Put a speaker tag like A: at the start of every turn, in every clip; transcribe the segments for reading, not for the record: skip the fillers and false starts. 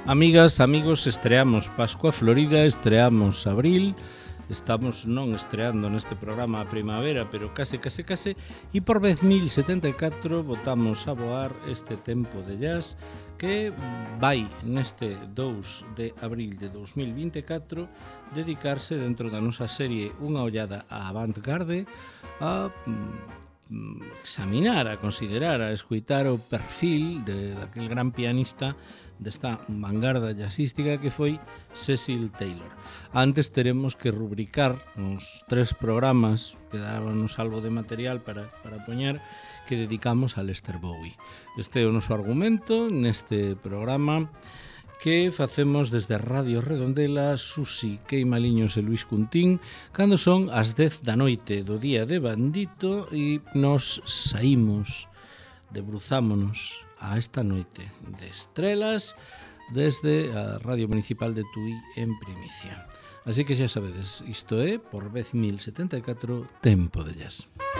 A: Amigas, amigos, estreamos Pascua Florida, estreamos Abril. Estamos non estreando neste programa a primavera, pero case, e por vez 1074 botamos a voar este tempo de jazz que vai neste 2 de abril de 2024 dedicarse dentro da nosa serie Unha ollada á avant-garde a examinar, a considerar, a escoitar o perfil daquel gran pianista desta vanguarda jazzística que foi Cecil Taylor. Antes teremos que rubricar uns 3 programas que dábanos algo de material para poñer que dedicamos a Lester Bowie. Este é o noso argumento neste programa que facemos desde Radio Redondela, Susi Queimaliños e Luis Cuntín, cando son as 10 da noite do día de Bandito e nos saímos, debruzámonos a esta noite de estrelas desde a Radio Municipal de Tui en primicia. Así que xa sabedes, isto é, por vez 1074, Tempo de Jazz.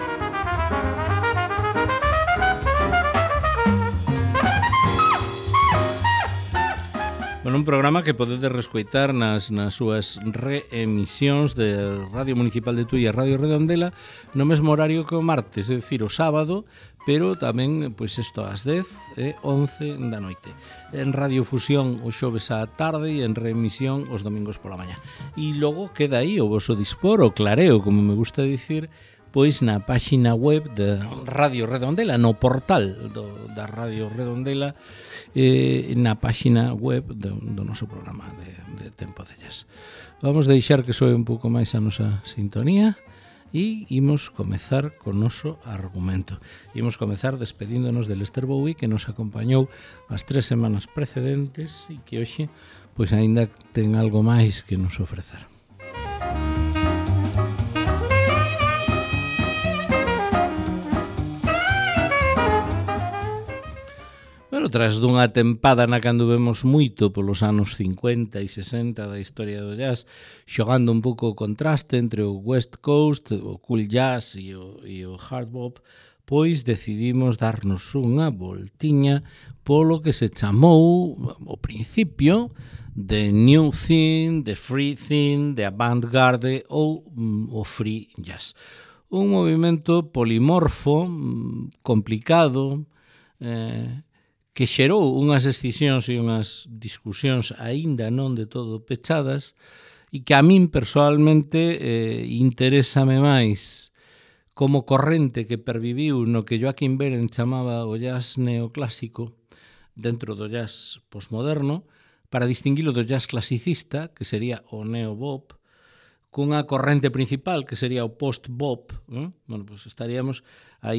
A: Bueno, un programa que podedes rescoitar nas súas reemisións de Radio Municipal de Tui e Radio Redondela no mesmo horario que o martes, é dicir, o sábado, pero tamén, pois isto, ás 10 e 11 da noite. En Radiofusión o xoves á tarde e en reemisión os domingos pola mañá. E logo queda aí o voso dispor, o clareo, como me gusta dicir, pois na páxina web de Radio Redondela, no portal da Radio Redondela, na páxina web do noso programa de Tempo de Jazz. Vamos deixar que soe un pouco máis a nosa sintonía e imos comezar con noso argumento. Imos comezar despedíndonos de Lester Bowie, que nos acompañou as 3 semanas precedentes e que hoxe pois aínda ten algo máis que nos ofrecer. Pero tras dunha tempada na que anduvemos moito polos anos 50 e 60 da historia do jazz, xogando un pouco o contraste entre o West Coast, o cool jazz e o hard bop, pois decidimos darnos unha voltiña polo que se chamou, ao principio, de New Thing, de Free Thing, de Avant-Garde ou o Free Jazz. Un movimento polimorfo, complicado, que xerou unhas escisións e unhas discusións aínda non de todo pechadas e que a min persoalmente interésame máis como corrente que perviviu no que Joaquín Beren chamaba o jazz neoclásico dentro do jazz postmoderno para distinguilo do jazz clasicista, que sería o neobop, cunha corrente principal que sería o post-bop. Bueno, pues estaríamos aí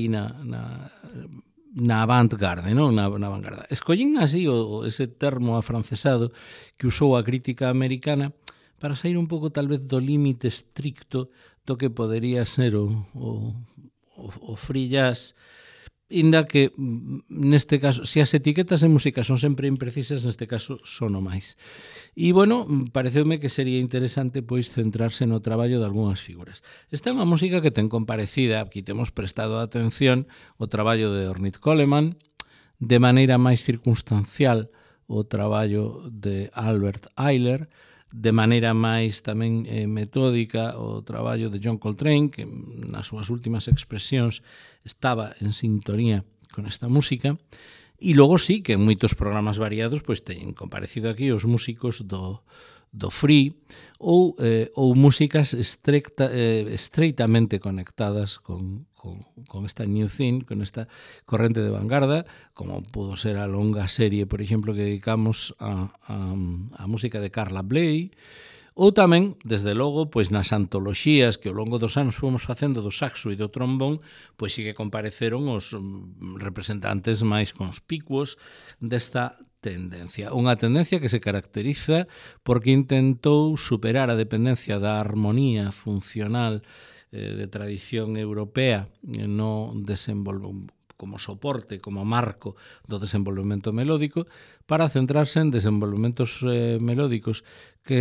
A: na avant-garde, non? Na vanguarda. Escollín así ese termo afrancesado que usou a crítica americana para sair un pouco tal vez do límite estricto do que podería ser o free jazz, inda que neste caso, se as etiquetas en música son sempre imprecisas, neste caso son o máis. E, bueno, pareceume que sería interesante pois centrarse no traballo de algunhas figuras. Esta é unha música que ten comparecida, aquí temos prestado atención o traballo de Ornette Coleman, de maneira máis circunstancial o traballo de Albert Ayler, de maneira máis tamén metódica o traballo de John Coltrane, que nas súas últimas expresións estaba en sintonía con esta música, e logo sí que en moitos programas variados pois teñen comparecido aquí os músicos do free ou músicas estreitamente conectadas con esta New Thing, con esta corrente de vanguarda, como pudo ser a longa serie, por exemplo, que dedicamos a música de Carla Bley, ou tamén, desde logo, pois nas antoloxías que ao longo dos anos fomos facendo do saxo e do trombón, pois sí que compareceron os representantes máis conspicuos desta tendencia. Unha tendencia que se caracteriza porque intentou superar a dependencia da armonía funcional de tradición europea no como soporte, como marco do desenvolvemento melódico, para centrarse en desenvolvementos melódicos que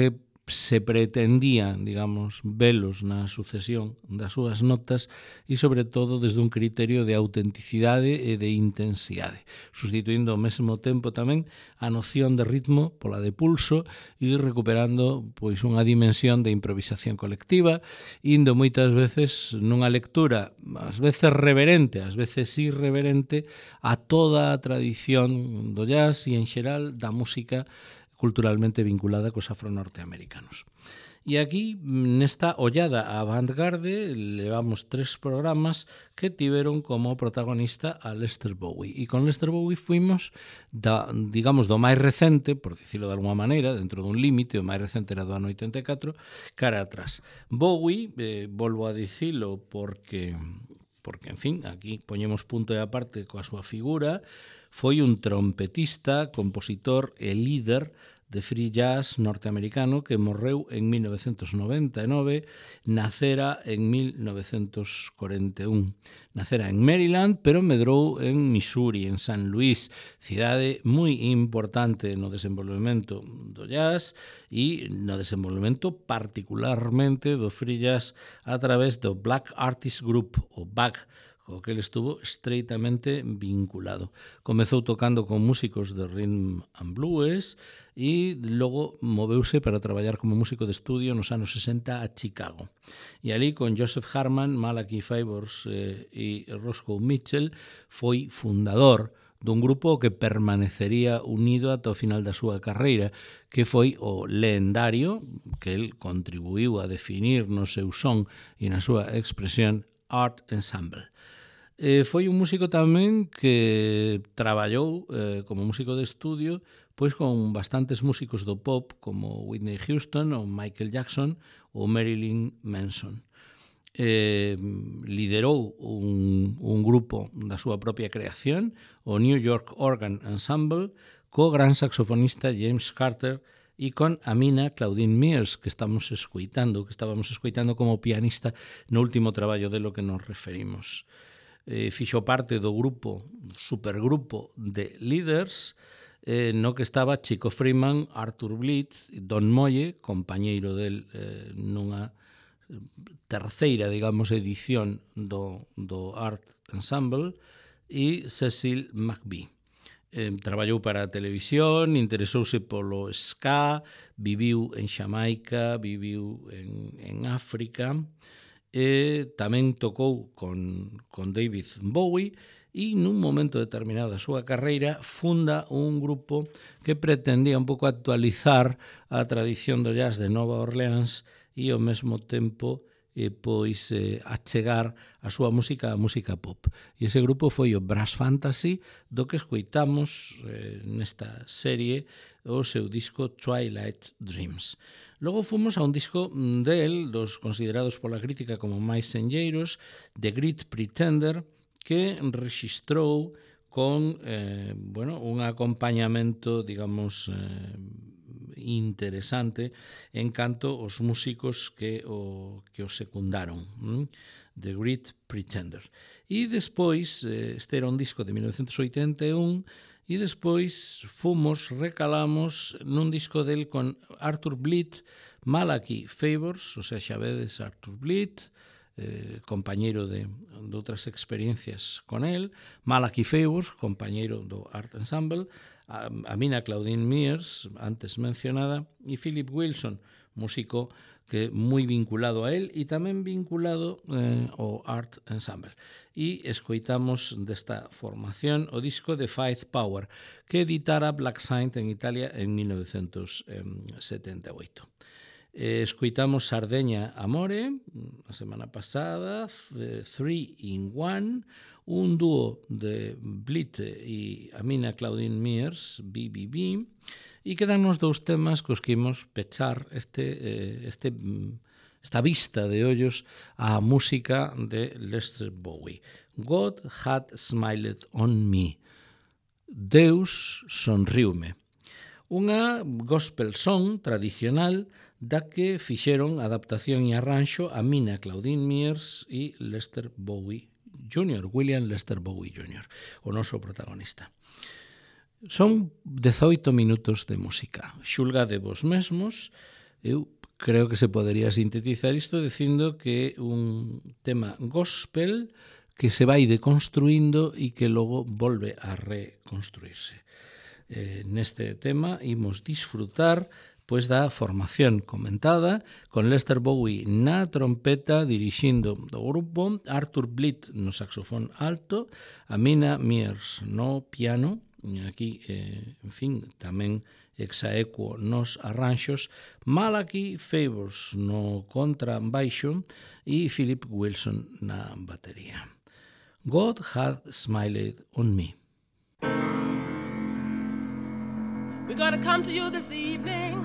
A: se pretendía, digamos, velos na sucesión das súas notas e, sobre todo, desde un criterio de autenticidade e de intensidade, sustituindo ao mesmo tempo tamén a noción de ritmo pola de pulso e recuperando pois unha dimensión de improvisación colectiva, indo moitas veces nunha lectura ás veces reverente, ás veces irreverente a toda a tradición do jazz e, en xeral, da música culturalmente vinculada cos afro-norteamericanos. E aquí, nesta ollada á vanguarde, levamos 3 programas que tiveron como protagonista a Lester Bowie. E con Lester Bowie fuimos, digamos, do máis recente, por dicirlo de alguma maneira, dentro dun límite, o máis recente era do ano 84, cara atrás. Bowie, volvo a dicilo porque, en fin, aquí poñemos punto e aparte coa súa figura, foi un trompetista, compositor e líder de free jazz norteamericano que morreu en 1999, nacera en 1941. Nacera en Maryland, pero medrou en Missouri, en San Luis, cidade moi importante no desenvolvemento do jazz e no desenvolvemento particularmente do free jazz a través do Black Artist Group, o BAG, co que ele estuvo estreitamente vinculado. Comezou tocando con músicos de rhythm and blues e logo moveuse para traballar como músico de estudio nos anos 60 a Chicago. E ali con Joseph Harman, Malachi Favors e Roscoe Mitchell foi fundador dun grupo que permanecería unido ata o final da súa carreira, que foi o lendario, que el contribuiu a definir no seu son e na súa expresión, Art Ensemble. Foi un músico tamén que traballou como músico de estudio pois con bastantes músicos do pop como Whitney Houston ou Michael Jackson ou Marilyn Manson. Liderou un grupo da súa propia creación, o New York Organ Ensemble, co gran saxofonista James Carter e con Amina Claudine Mears, que estábamos escoitando como pianista no último traballo de lo que nos referimos. Fixo parte do grupo, supergrupo de líderes, no que estaba Chico Freeman, Arthur Blitz, Don Moye, compañeiro del nunha terceira, digamos, edición do Art Ensemble, e Cecil McBee. Traballou para a televisión, interesouse polo ska, viviu en Xamaica, viviu en África, tamén tocou con David Bowie e nun momento determinado da súa carreira funda un grupo que pretendía un pouco actualizar a tradición do jazz de Nova Orleans e ao mesmo tempo achegar a súa música á música pop. E ese grupo foi o Brass Fantasy, do que escoitamos nesta serie o seu disco Twilight Dreams. Logo fomos a un disco dos considerados pola crítica como máis senlleiros, The Great Pretender, que rexistrou con un acompañamento, digamos, interesante en canto os músicos que o secundaron. The Great Pretender. E despois, este era un disco de 1981, e despois recalamos nun disco del con Arthur Blitz, Malachi Favors, o sea, xa vedes Arthur Blitz, compañeiro de outras experiencias con el, Malachi Favors, compañeiro do Art Ensemble, Amina Claudine Mears, antes mencionada, e Philip Wilson, músico que moi vinculado a él e tamén vinculado ao Art Ensemble. E escoitamos desta formación o disco de Five Power, que editara Black Saint en Italia en 1978. Escoitamos Sardeña Amore, a semana pasada, 3 in 1, un dúo de Blitz e Amina Claudine Mears, BBB, e quedannos dous temas cos que imos pechar esta vista de ollos á música de Lester Bowie. God had smiled on me. Deus sonriume. Unha gospel song tradicional da que fixeron adaptación e arranxo Amina Claudine Mears e Lester Bowie Jr., William Lester Bowie Jr., o noso protagonista. Son 18 minutos de música. Xulga de vos mesmos. Eu creo que se podería sintetizar isto dicindo que é un tema gospel que se vai deconstruindo e que logo volve a reconstruirse. Neste tema imos disfrutar pois da formación comentada con Lester Bowie na trompeta dirixindo o grupo, Arthur Blitt no saxofón alto, Amina Mears no piano, aquí, en fin, tamén exaequo nos arranxos, Malachi Favors no contrabaixo e Philip Wilson na batería. God had smiled on me.
B: We're gonna come to you this evening.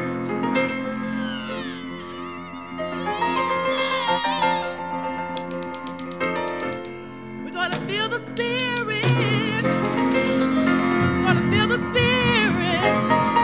B: We're gonna feel the spirit. We're gonna feel the spirit.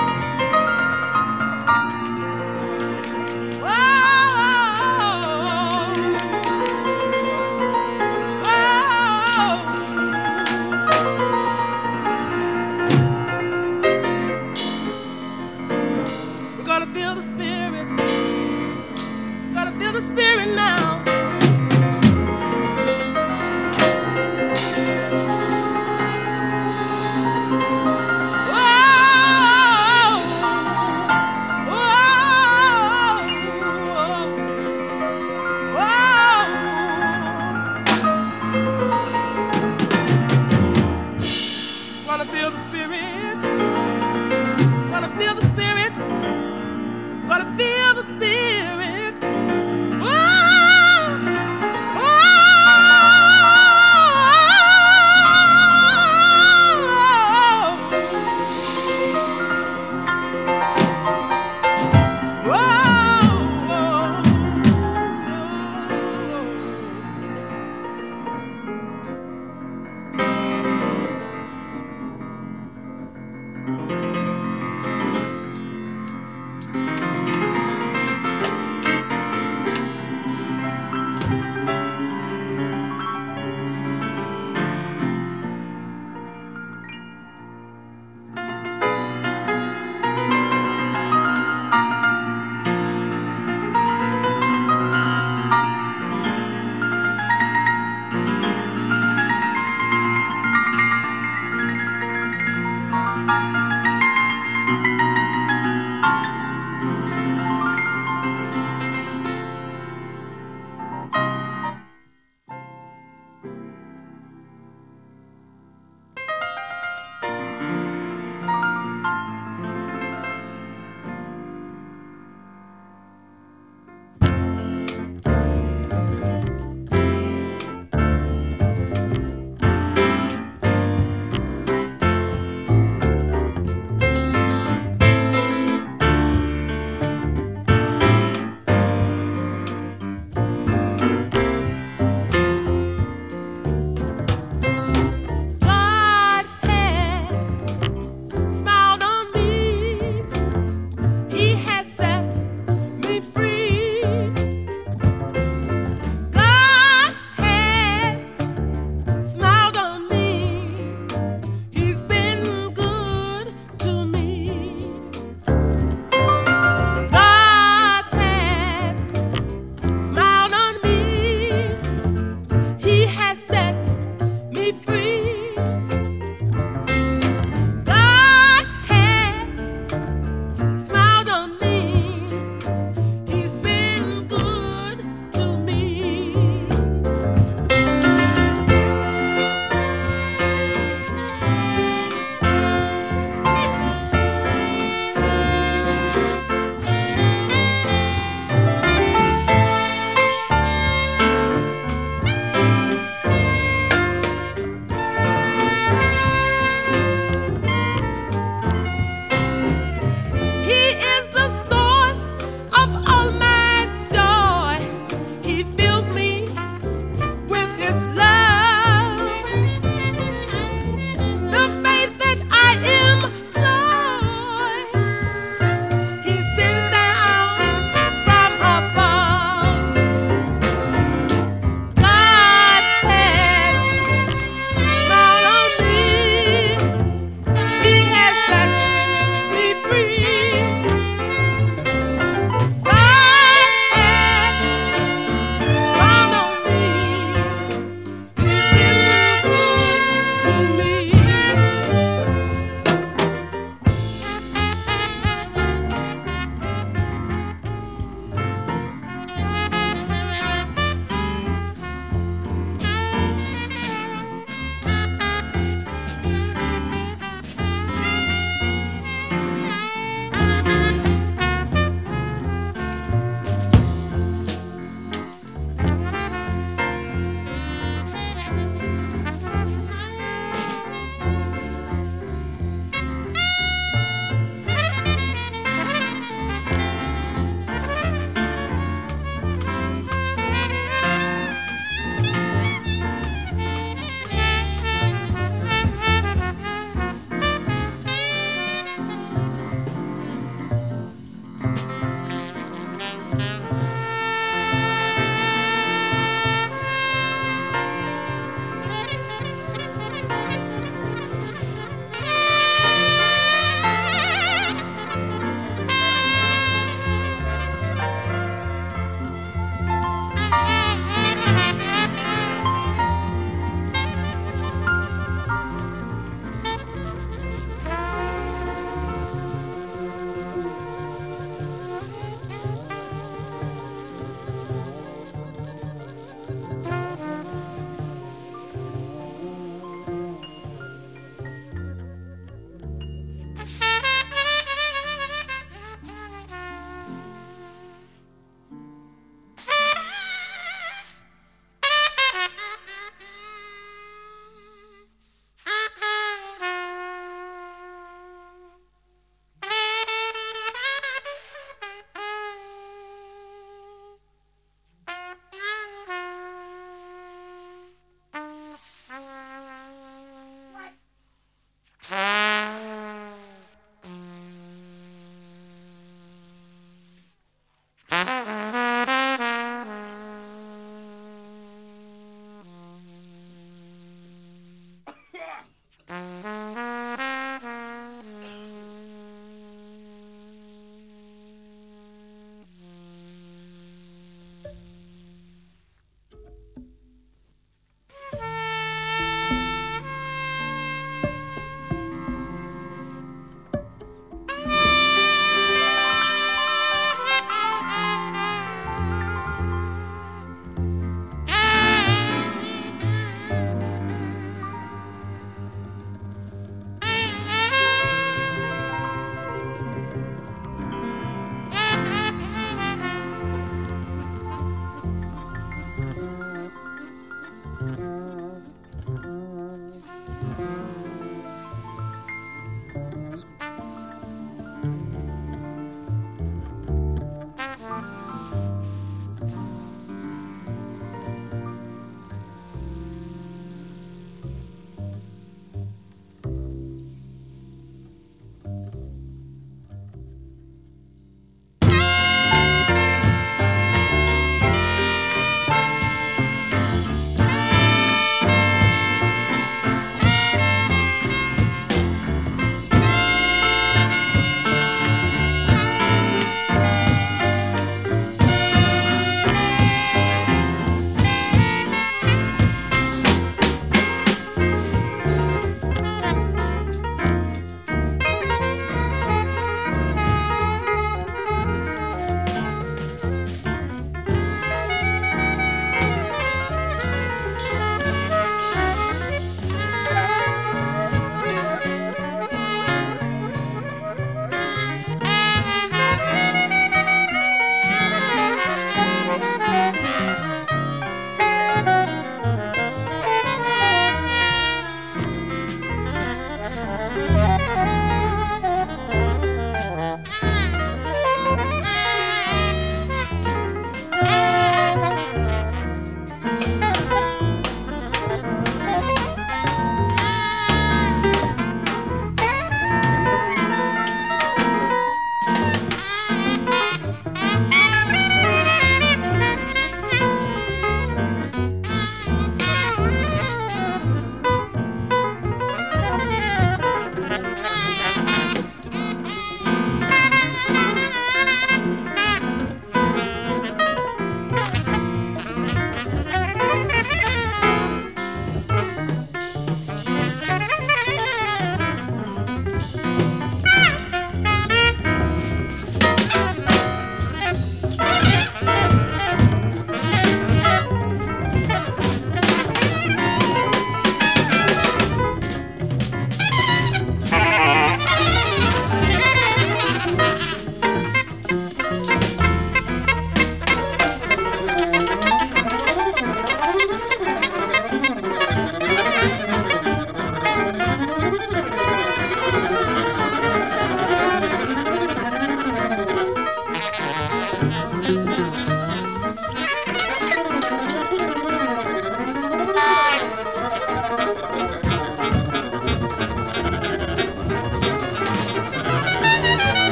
B: Feel the spirit. Gotta feel the spirit now. Wanna feel the spirit. Wanna feel the spirit. Gotta feel the spirit.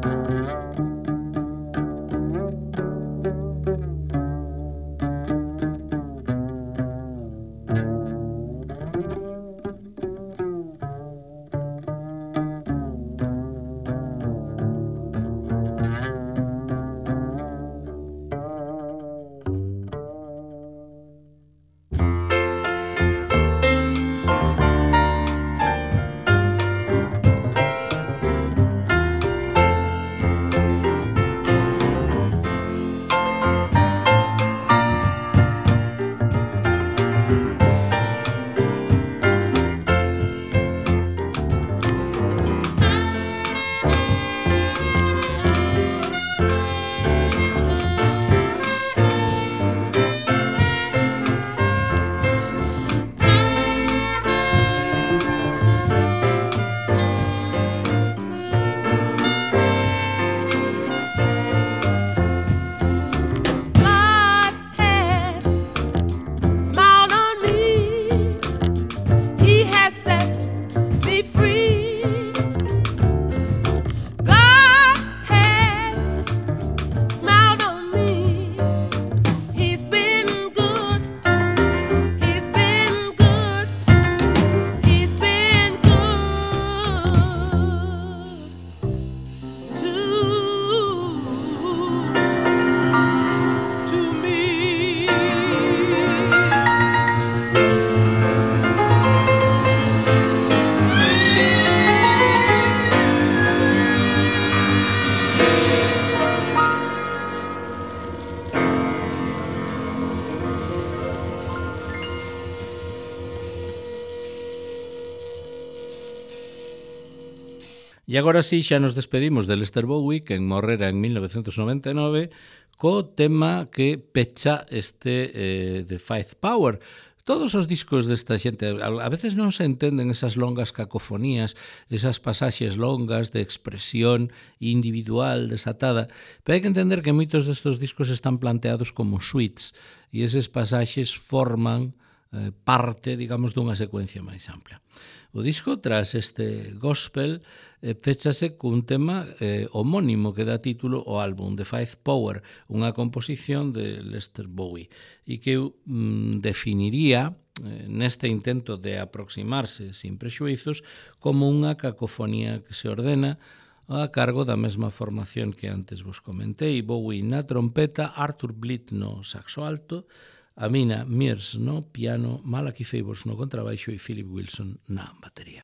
A: E agora sí, xa nos despedimos de Lester Bowie, que morrera en 1999, co tema que pecha este The Five Power. Todos os discos desta xente, a veces non se entenden esas longas cacofonías, esas pasaxes longas de expresión individual, desatada, pero hai que entender que moitos destes discos están planteados como suites, e eses pasaxes forman parte, digamos, dunha secuencia máis ampla. O disco, tras este gospel, fechase cun tema homónimo que dá título ao álbum, The Five Power, unha composición de Lester Bowie, e que eu definiría, neste intento de aproximarse sin prexuizos, como unha cacofonía que se ordena a cargo da mesma formación que antes vos comentei: Bowie na trompeta, Arthur Blyth no saxo alto, Amina Mears no piano, Malachi Favors no contrabaixo e Philip Wilson na batería.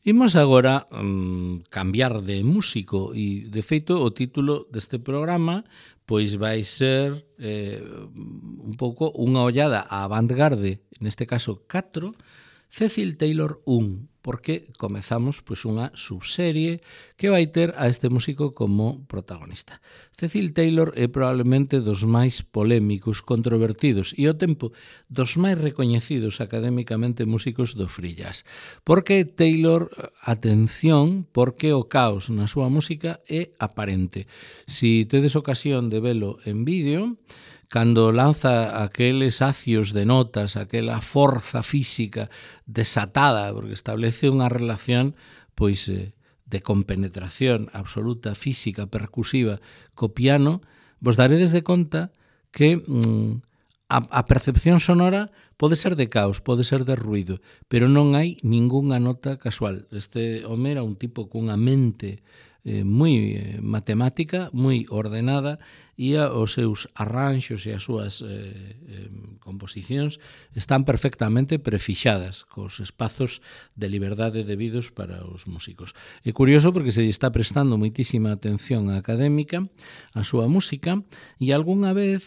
A: Imos agora cambiar de músico e, de feito, o título deste programa pois vai ser un pouco unha ollada á avant-garde, neste caso 4, Cecil Taylor 1, porque comezamos pois unha subserie que vai ter a este músico como protagonista. Cecil Taylor é probablemente dos máis polémicos, controvertidos e ao tempo dos máis recoñecidos académicamente músicos do free jazz. Porque Taylor, atención, porque o caos na súa música é aparente. Si tedes ocasión de velo en vídeo, cando lanza aqueles acios de notas, aquela forza física desatada, porque establece unha relación pois de compenetración absoluta, física, percusiva co piano, vos daredes de conta que a percepción sonora pode ser de caos, pode ser de ruido, pero non hai ningunha nota casual. Este home era un tipo cunha mente moi matemática, moi ordenada, e os seus arranxos e as súas composicións están perfectamente prefixadas cos espazos de liberdade debidos para os músicos. É curioso porque se lle está prestando moitísima atención académica á súa música e algunha vez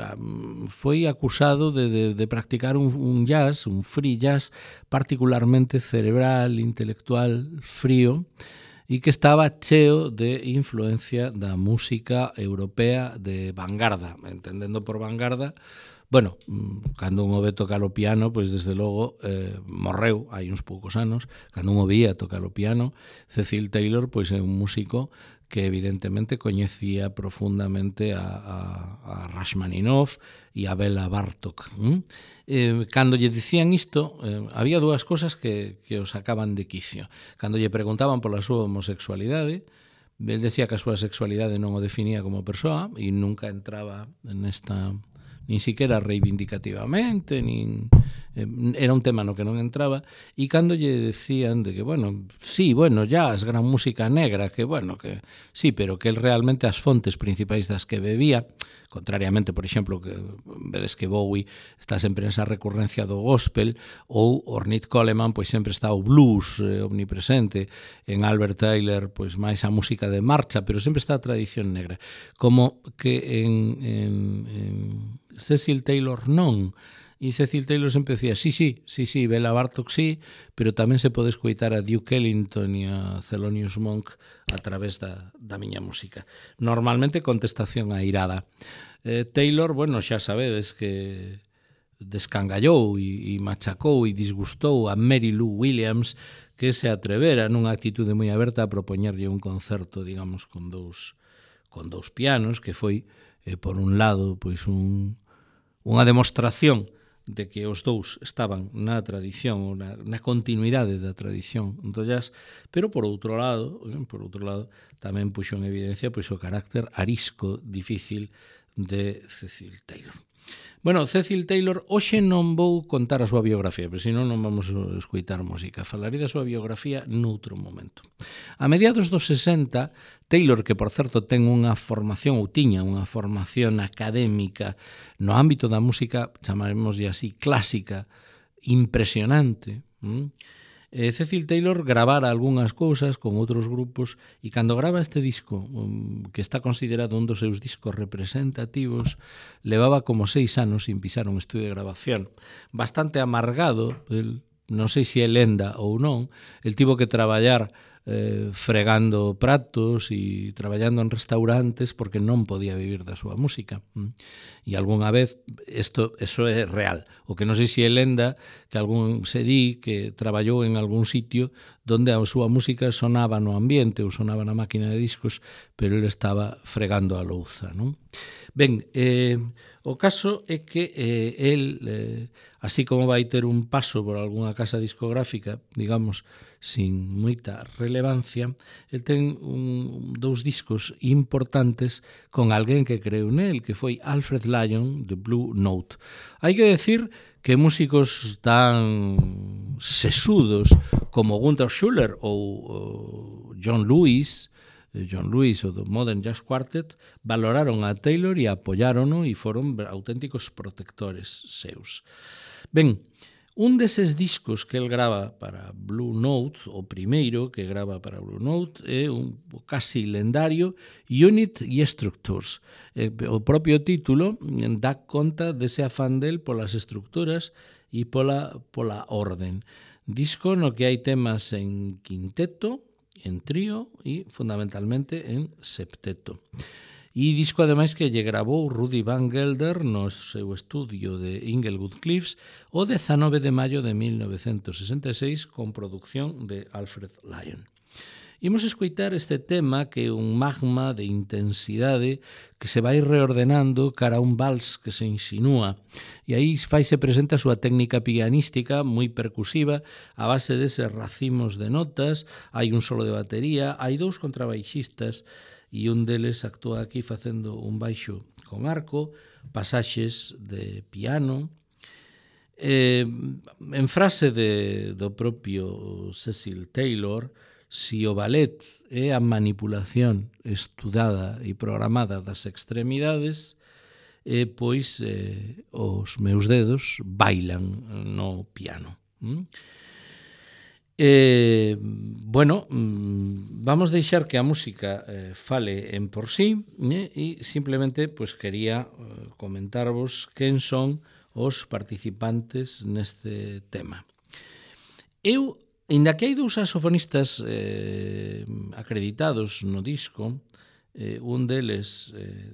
A: foi acusado de practicar un jazz, un free jazz particularmente cerebral, intelectual, frío, e que estaba cheo de influencia da música europea de vanguarda. Entendendo por vanguarda, bueno, cando un o ve tocar o piano, pois desde logo morreu hai uns poucos anos, cando un o vía tocar o piano, Cecil Taylor pois é un músico que evidentemente coñecía profundamente a Rachmaninoff e a Bela Bartók. Cando lle dicían isto, había dúas cosas que os sacaban de quicio. Cando lle preguntaban pola súa homosexualidade, el decía que a súa sexualidade non o definía como persoa e nunca entraba nesta, nin siquiera reivindicativamente, nin era un tema no que non entraba, e cando lle decían de que, bueno, sí, bueno, jazz, gran música negra, que, bueno, que sí, pero que el realmente as fontes principais das que bebía, contrariamente, por exemplo, que vedes que Bowie está sempre nesa recurrencia do gospel, ou Ornette Coleman, pois sempre está o blues omnipresente, en Albert Taylor, pois máis a música de marcha, pero sempre está a tradición negra. Como que en Cecil Taylor non. E Cecil Taylor sempre decía, sí, Bela Bartók sí, pero tamén se pode escoitar a Duke Ellington e a Thelonious Monk a través da miña música. Normalmente contestación airada. Taylor, bueno, xa sabedes que descangallou e machacou e disgustou a Mary Lou Williams, que se atrevera nunha actitude moi aberta a propoñerlle un concerto, digamos, con dous pianos, que foi, por un lado, pois unha demostración de que os dous estaban na tradición, na continuidade da tradición do jazz, pero por outro lado tamén puxo en evidencia pois o carácter arisco, difícil de Cecil Taylor. Bueno, Cecil Taylor, hoxe non vou contar a súa biografía, pero senón non vamos a escoitar música. Falaré da súa biografía noutro momento. A mediados dos 60, Taylor, que por certo ten unha formación, ou tiña unha formación académica no ámbito da música, chamaremoslle así, clásica, impresionante, Cecil Taylor gravara algunhas cousas con outros grupos e cando grava este disco, que está considerado un dos seus discos representativos, levaba como 6 anos sin pisar un estudio de grabación. Bastante amargado, non sei se é lenda ou non, el tivo que traballar fregando pratos e traballando en restaurantes porque non podía vivir da súa música. E algunha vez, eso é real. O que non sei se é lenda, que algún se di que traballou en algún sitio donde a súa música sonaba no ambiente ou sonaba na máquina de discos, pero ele estaba fregando a louza, non? Ben, o caso é que el, así como vai ter un paso por algunha casa discográfica, digamos, sin moita relevancia, el ten dous discos importantes con alguén que creu nel, que foi Alfred Lyon, de Blue Note. Hai que decir que músicos tan sesudos como Gunther Schuller ou John Lewis ou do Modern Jazz Quartet valoraron a Taylor e apoiárono e foron auténticos protectores seus. Ben, Un deses discos que el grava para Blue Note, o primeiro que grava para Blue Note, é un casi lendario Unit e Structures. O propio título dá conta dese afán del polas estructuras e pola orden. Disco no que hai temas en quinteto, en trío e fundamentalmente en septeto. E disco ademais que lle gravou Rudy Van Gelder no seu estudio de Inglewood Cliffs o 19 de maio de 1966 con producción de Alfred Lion. Imos escoitar este tema que é un magma de intensidade que se vai reordenando cara a un vals que se insinúa e aí faise presente a súa técnica pianística moi percusiva a base deses racimos de notas, hai un solo de batería, hai dous contrabaixistas e un deles actúa aquí facendo un baixo con arco, pasaxes de piano. En frase do propio Cecil Taylor, si o ballet é a manipulación estudada e programada das extremidades, pois os meus dedos bailan no piano. Bueno, vamos deixar que a música fale en por sí e simplemente pues, quería comentarvos quen son os participantes neste tema. Ainda que hai dous saxofonistas acreditados no disco, un deles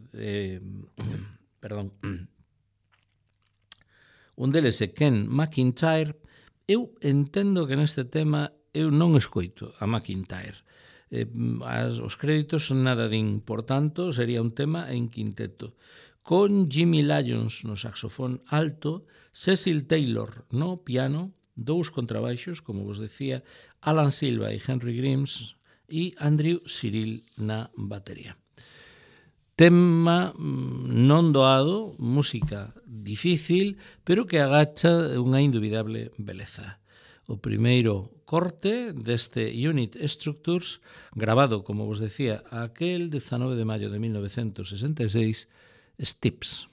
A: é Ken McIntyre. Eu entendo que neste tema eu non escoito a McIntyre. Os créditos son nada de importante, sería un tema en quinteto. Con Jimmy Lyons no saxofón alto, Cecil Taylor no piano, dous contrabaixos, como vos decía, Alan Silva e Henry Grimes, e Andrew Cyril na batería. Tema non doado, música difícil, pero que agacha unha indubidable beleza. O primeiro corte deste Unit Structures, grabado, como vos decía, aquel 19 de maio de 1966, Steps.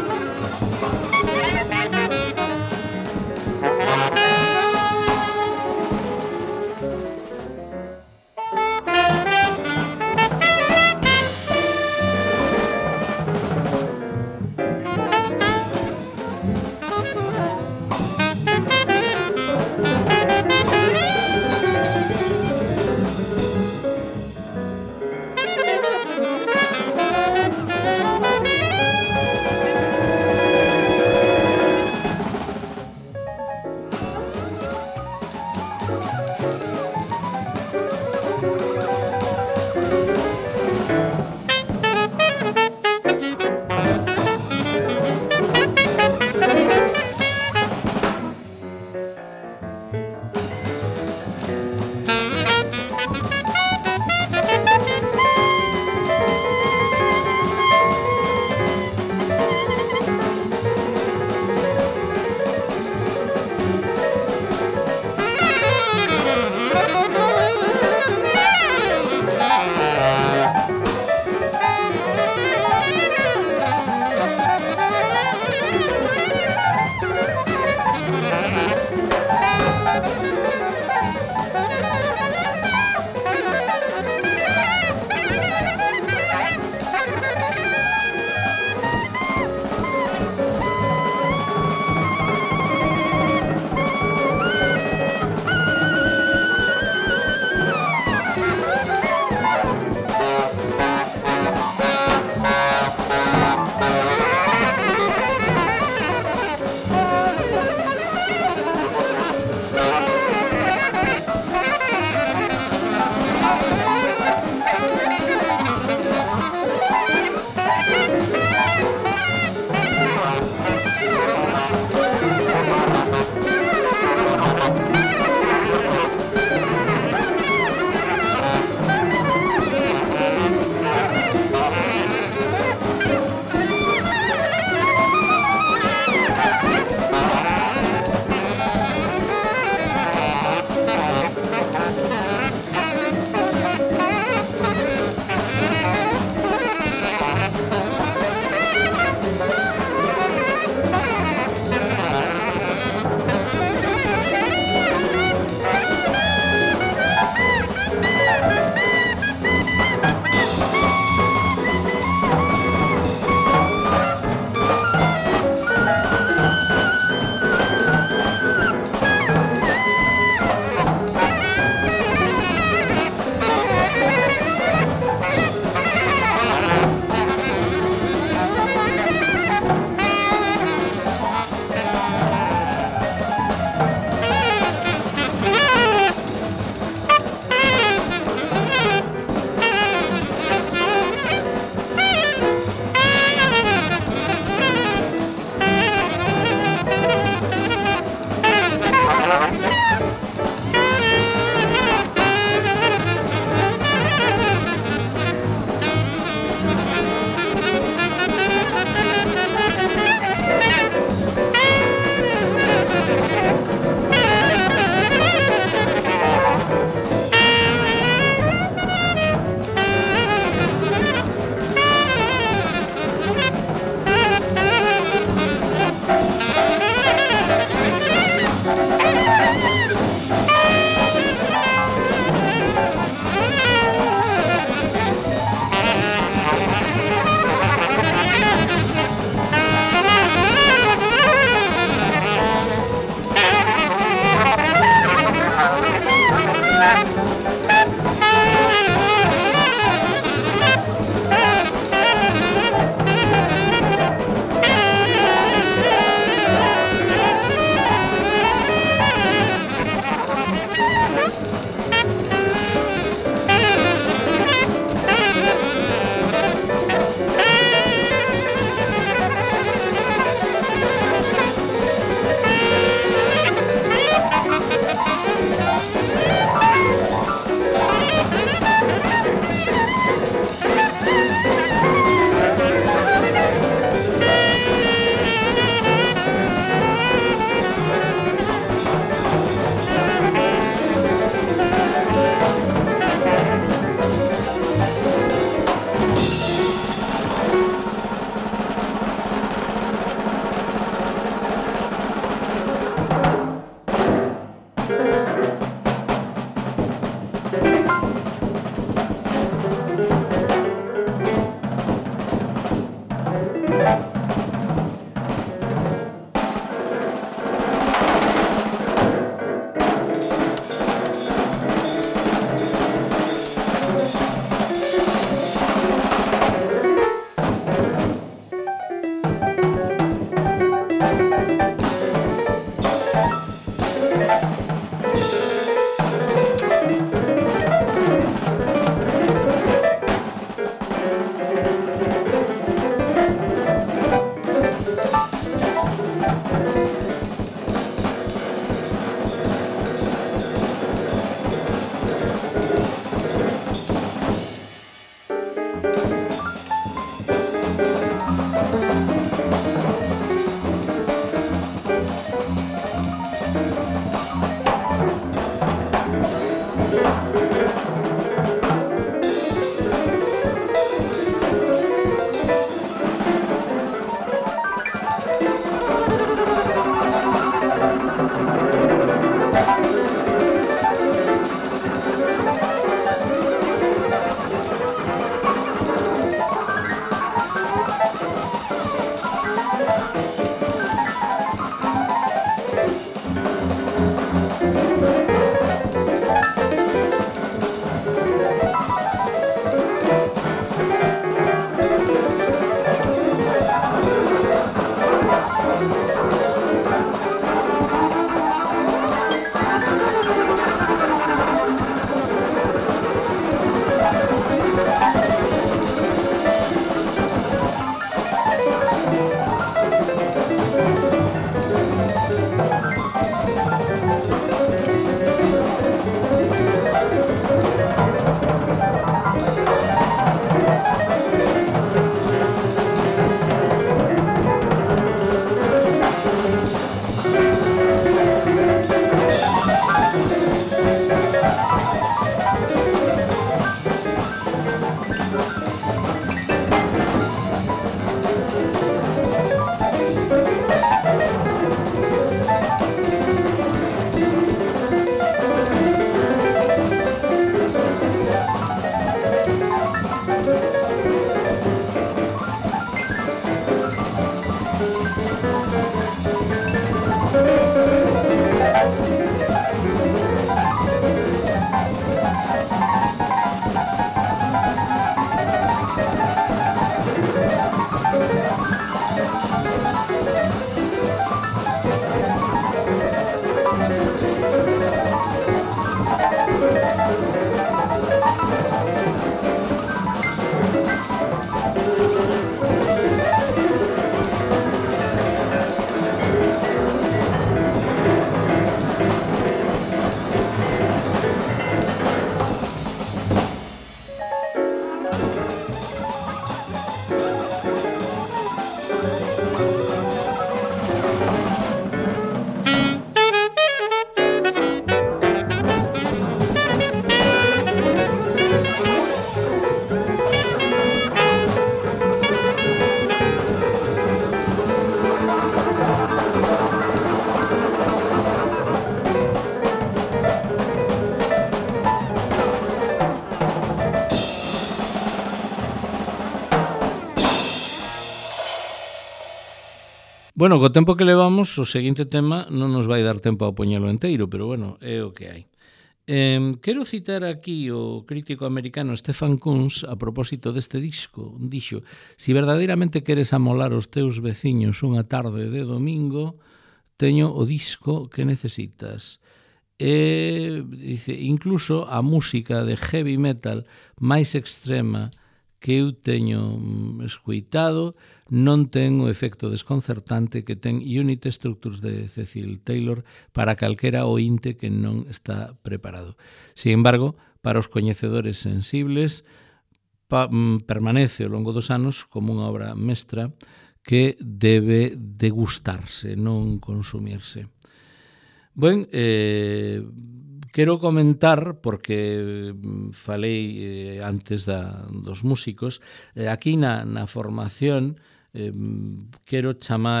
A: Bueno, co tempo que levamos, o seguinte tema non nos vai dar tempo a poñelo enteiro, pero bueno, é o que hai. Quero citar aquí o crítico americano Stephen Kunz a propósito deste disco. Dixo: si verdadeiramente queres amolar os teus veciños unha tarde de domingo, teño o disco que necesitas. Dice, incluso a música de heavy metal máis extrema que eu teño escuitado non ten o efecto desconcertante que ten Unit Structures de Cecil Taylor para calquera ointe que non está preparado. Sin embargo, para os coñecedores sensibles, permanece ao longo dos anos como unha obra mestra que debe degustarse, non consumirse. Ben, quero comentar, porque falei antes dos músicos, aquí na formación quero chamar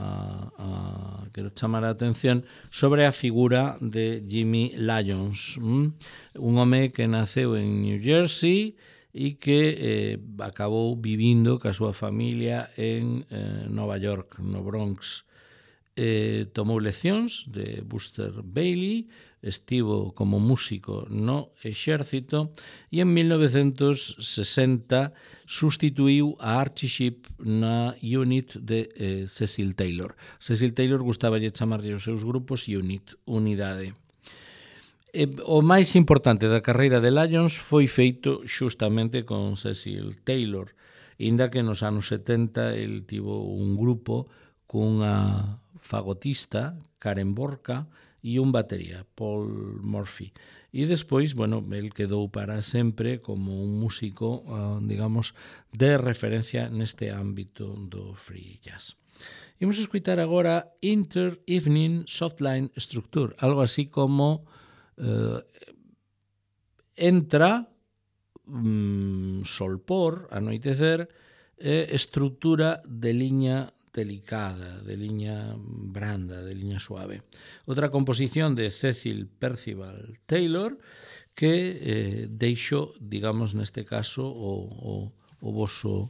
A: a atención sobre a figura de Jimmy Lyons, un home que naceu en New Jersey e que acabou vivindo ca súa familia en Nova York, no Bronx. Tomou leccións de Buster Bailey, estivo como músico no exército e en 1960 sustituiu a Archie Shepp na unit de Cecil Taylor. Cecil Taylor gustaballe chamarlle os seus grupos unit, unidade. O máis importante da carreira de Lyons foi feito xustamente con Cecil Taylor, inda que nos anos 70 el tivo un grupo cunha fagotista, Karen Borca, e un batería, Paul Murphy. E despois, bueno, el quedou para sempre como un músico, digamos, de referencia neste ámbito do free jazz. Imos escutar agora Inter-Evening Softline Structure, algo así como entra, solpor, anoitecer, estructura de liña delicada, de liña branda, de liña suave. Outra composición de Cecil Percival Taylor que deixo, digamos, neste caso, o voso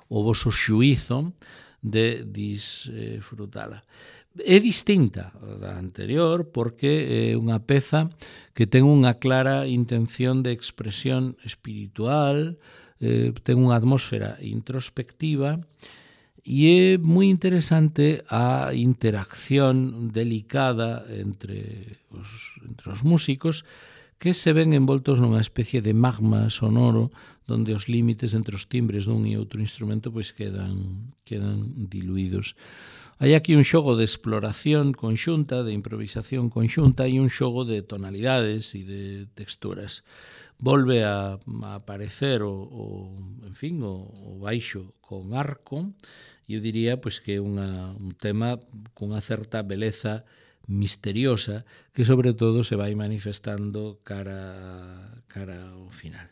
A: xuízo de disfrutala. É distinta da anterior porque é unha peza que ten unha clara intención de expresión espiritual, ten unha atmósfera introspectiva e é moi interesante a interacción delicada entre os músicos que se ven envoltos nunha especie de magma sonoro donde os límites entre os timbres dun e outro instrumento pois quedan diluídos. Hai aquí un xogo de exploración conxunta, de improvisación conxunta e un xogo de tonalidades e de texturas. Volve a aparecer o baixo con arco e eu diría pois que é un tema cunha certa beleza misteriosa que sobre todo se vai manifestando cara ao final.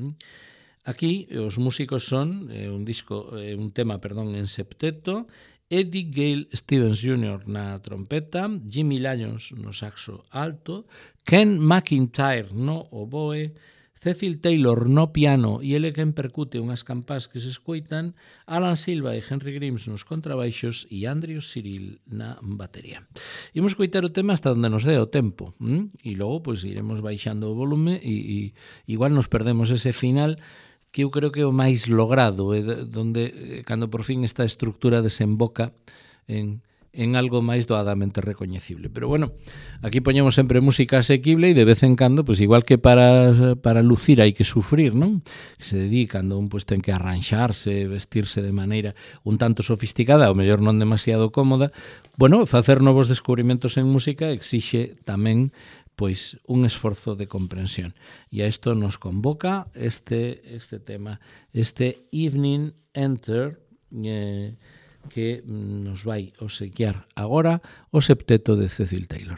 A: Aquí os músicos son un tema en septeto, Eddie Gale Stevens Jr. na trompeta, Jimmy Lyons no saxo alto, Ken McIntyre no oboe, Cecil Taylor no piano e ele quen percute unhas campás que se escoitan, Alan Silva e Henry Grimes nos contrabaixos e Andrew Cyril na batería. Imos coitar o tema hasta onde nos dé o tempo e logo pois iremos baixando o volume e igual nos perdemos ese final que eu creo que é o máis logrado, donde cando por fin esta estructura desemboca en algo máis doadamente recoñecible. Pero bueno, aquí poñemos sempre música asequible e de vez en cando, pues igual que para lucir hai que sufrir, non? Que se dedican, un pues ten que arranxarse, vestirse de maneira un tanto sofisticada, ou mellor non demasiado cómoda. Bueno, facer novos descubrimentos en música exixe tamén pois un esforzo de comprensión. E a isto nos convoca este tema, este Evening Enter, que nos vai obsequiar agora o septeto de Cecil Taylor.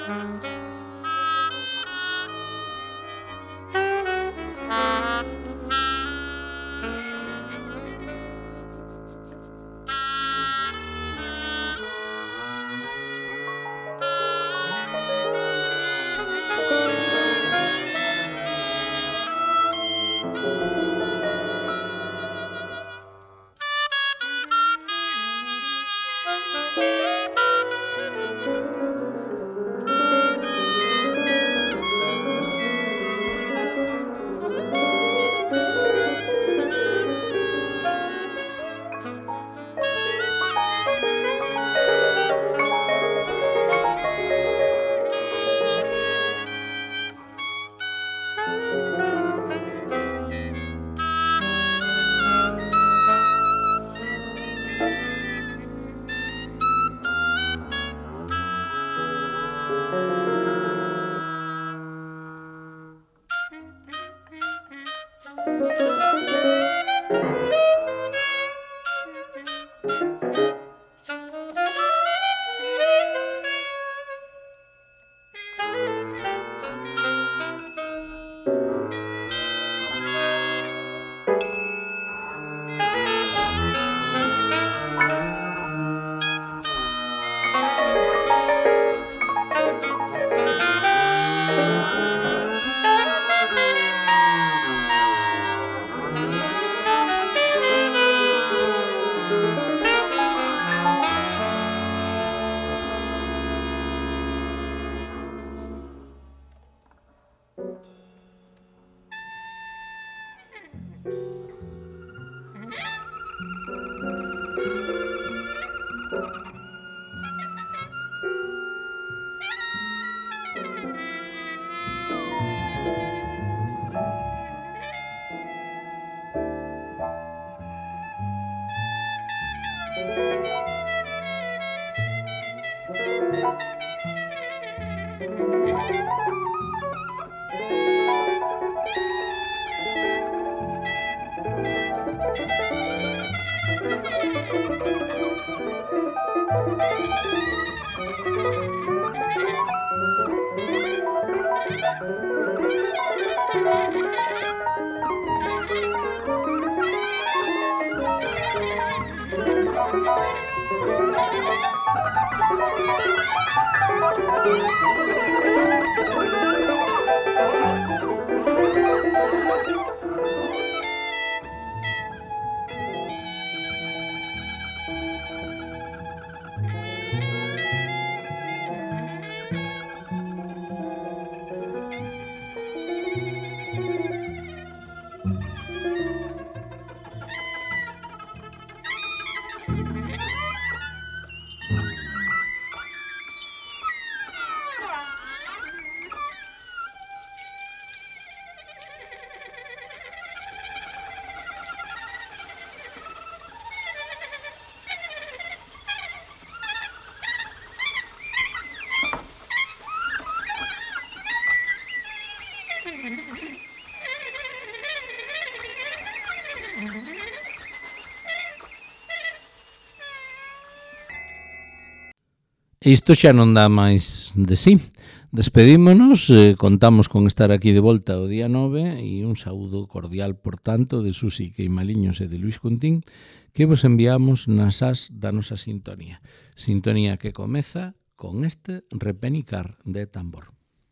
A: Isto xa non dá máis de sí. Despedímonos, contamos con estar aquí de volta o día 9 e un saúdo cordial, por tanto, de Susi Queimaliños e de Luis Cuntín, que vos enviamos nas as da nosa sintonía. Sintonía que comeza con este repenicar de tambor.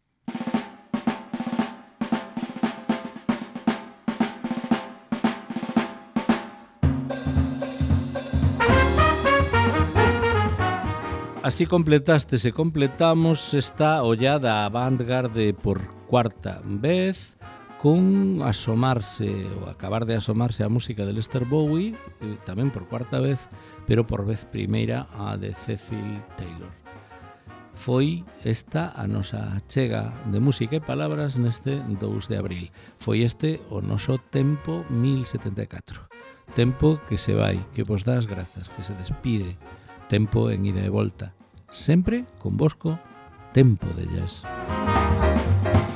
A: Así completastes e completamos esta ollada avant-garde por cuarta vez, con asomarse ou acabar de asomarse a música de Lester Bowie, tamén por cuarta vez, pero por vez primeira a de Cecil Taylor. Foi esta a nosa chega de música e palabras neste 2 de abril. Foi este o noso tempo 1074. Tempo que se vai, que vos dá as grazas, que se despide. Tempo en ida e volta. Sempre convosco, tempo de jazz.